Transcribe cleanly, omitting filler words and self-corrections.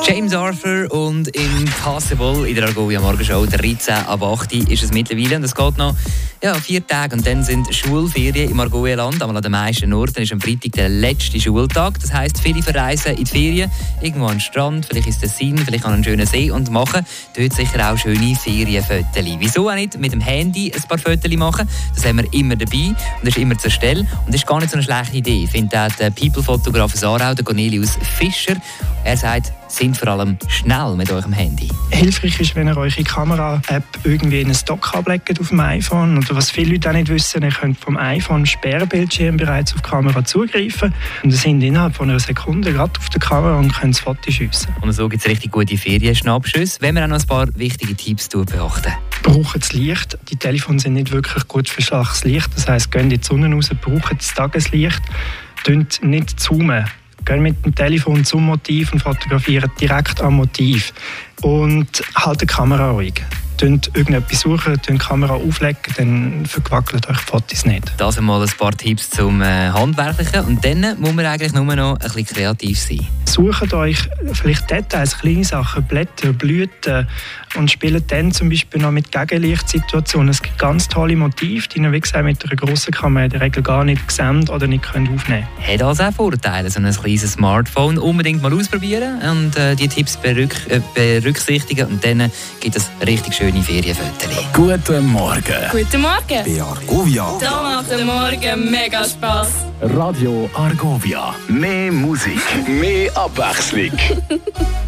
James Arthur und Impossible in der Argovia Morgenshow, 13 ab 8 ist es mittlerweile. Und es geht noch 4 Tage und dann sind Schulferien im Argovia-Land. Einmal an den meisten Orten ist am Freitag der letzte Schultag. Das heisst, viele verreisen in die Ferien, irgendwo an den Strand, vielleicht ins Tessin, vielleicht an einen schönen See und machen dort sicher auch schöne Ferienfotos. Wieso auch nicht mit dem Handy ein paar Fotos machen? Das haben wir immer dabei und ist immer zur Stelle. Und das ist gar nicht so eine schlechte Idee, findet auch der People-Fotograf aus Aarau, der Cornelius Fischer. Er sagt, sind vor allem schnell mit eurem Handy. Hilfreich ist, wenn ihr eure Kamera-App irgendwie in einen Stock ablegt auf dem iPhone. Oder was viele Leute auch nicht wissen, ihr könnt vom iPhone Sperrbildschirm bereits auf die Kamera zugreifen. Und ihr seid innerhalb von einer Sekunde gerade auf der Kamera und könnt das Foto schiessen. Und so gibt es richtig gute Ferienschnappschüsse, wenn wir auch noch ein paar wichtige Tipps beachten. Braucht das Licht. Die Telefone sind nicht wirklich gut für schwaches Licht. Das heisst, geht in die Sonne raus, braucht das Tageslicht. Tönt nicht zoomen. Gehen mit dem Telefon zum Motiv und fotografieren direkt am Motiv. Und halten die Kamera ruhig. Irgendetwas suchen, die Kamera auflegen, dann verwackelt euch die Fotos nicht. Das einmal ein paar Tipps zum Handwerklichen. Und dann muss man eigentlich nur noch ein bisschen kreativ sein. Sucht euch vielleicht Details, kleine Sachen, Blätter, Blüten und spielt dann zum Beispiel noch mit Gegenlichtsituationen. Es gibt ganz tolle Motive, die ihr, wie gesagt, mit einer grossen Kamera in der Regel gar nicht sehen oder nicht aufnehmen könnt. Hat also auch Vorteile, so ein kleines Smartphone. Unbedingt mal ausprobieren und die Tipps berücksichtigen. Und dann gibt es richtig schöne Ferienfotos. Guten Morgen. Guten Morgen. Bei Argovia. Da macht der Morgen mega Spass. Radio Argovia. Mehr Musik, mehr Abwechslung.